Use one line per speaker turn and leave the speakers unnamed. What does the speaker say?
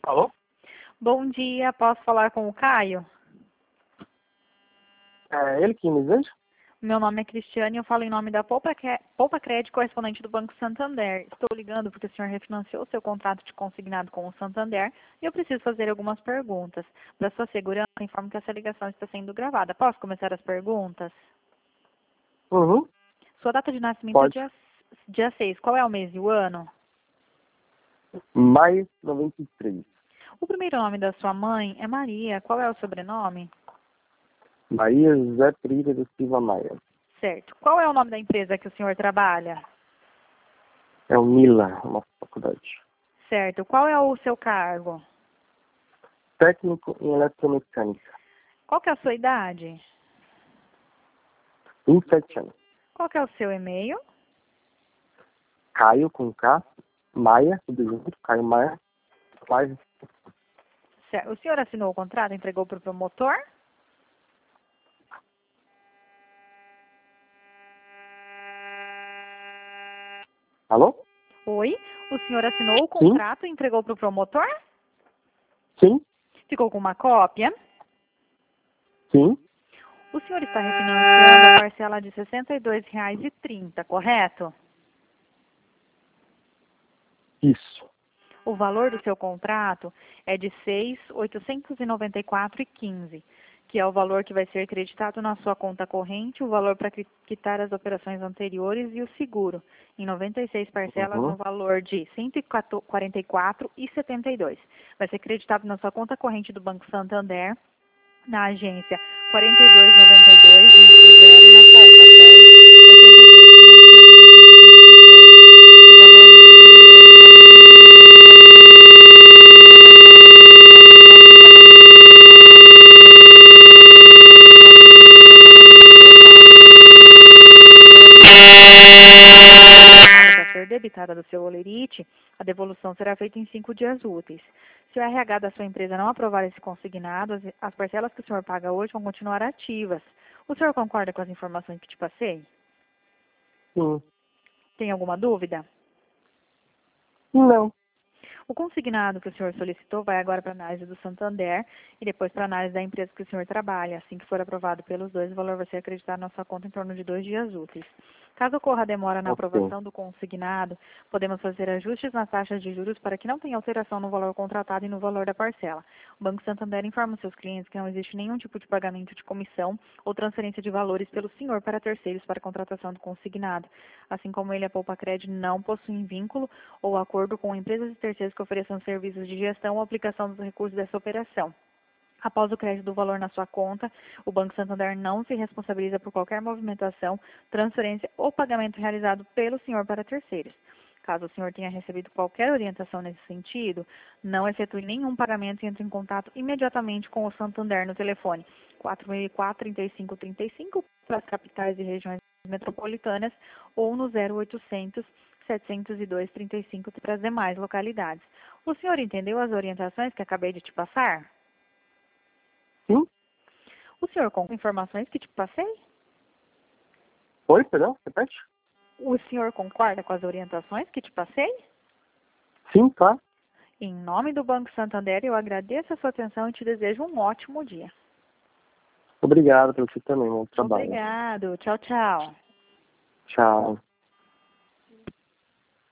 Alô?
Bom dia, posso falar com o Caio?
É ele que me vende?
Meu nome é Cristiane e eu falo em nome da Poupa Crédito, correspondente do Banco Santander. Estou ligando porque o senhor refinanciou o seu contrato de consignado com o Santander e eu preciso fazer algumas perguntas. Para sua segurança, informo que essa ligação está sendo gravada. Posso começar as perguntas?
Uhum.
Sua data de nascimento é
Pode.
dia 6. Qual é o mês e o ano?
Maio 93.
O primeiro nome da sua mãe é Maria. Qual é o sobrenome?
Maria José Pereira da Silva Maia.
Certo. Qual é o nome da empresa que o senhor trabalha?
É o Mila, uma faculdade.
Certo. Qual é o seu cargo?
Técnico em eletromecânica.
Qual que é a sua idade?
27 anos.
Qual que é o seu e-mail?
Caio com K, Maia, tudo junto, Caio Maia, live.
Certo. O senhor assinou o contrato, entregou para o promotor?
Alô?
Oi? O senhor assinou o
Sim?
contrato e entregou para o promotor?
Sim?
Ficou com uma cópia?
Sim?
O senhor está refinanciando a parcela de R$ 62,30, correto?
Isso.
O valor do seu contrato é de R$ 6.894,15, que é o valor que vai ser creditado na sua conta corrente, o valor para quitar as operações anteriores e o seguro, em 96 parcelas no
Uhum.
valor de R$ 144,72. Vai ser creditado na sua conta corrente do Banco Santander, na agência 4292, dígito 0, na conta 10.848,48. Debitada do seu holerite, a devolução será feita em 5 dias úteis. Se o RH da sua empresa não aprovar esse consignado, as parcelas que o senhor paga hoje vão continuar ativas. O senhor concorda com as informações que te passei?
Sim.
Tem alguma dúvida?
Não.
O consignado que o senhor solicitou vai agora para a análise do Santander e depois para a análise da empresa que o senhor trabalha. Assim que for aprovado pelos dois, o valor vai ser acreditado na sua conta em torno de 2 dias úteis. Caso ocorra demora na
Ok.
aprovação do consignado, podemos fazer ajustes nas taxas de juros para que não tenha alteração no valor contratado e no valor da parcela. O Banco Santander informa os seus clientes que não existe nenhum tipo de pagamento de comissão ou transferência de valores pelo senhor para terceiros para a contratação do consignado. Assim como ele, a Poupa Crédito não possui vínculo ou acordo com empresas e terceiros que ofereçam serviços de gestão ou aplicação dos recursos dessa operação. Após o crédito do valor na sua conta, o Banco Santander não se responsabiliza por qualquer movimentação, transferência ou pagamento realizado pelo senhor para terceiros. Caso o senhor tenha recebido qualquer orientação nesse sentido, não efetue nenhum pagamento e entre em contato imediatamente com o Santander no telefone 4004-3535 para as capitais e regiões metropolitanas ou no 0800 702-35 para as demais localidades. O senhor entendeu as orientações que acabei de te passar?
Sim?
O senhor com informações que te passei?
Oi, perdão? Repete?
O senhor concorda com as orientações que te passei?
Sim, claro.
Em nome do Banco Santander, eu agradeço a sua atenção e te desejo um ótimo dia.
Obrigado para você também, bom trabalho.
Obrigado. Tchau, tchau.
Tchau.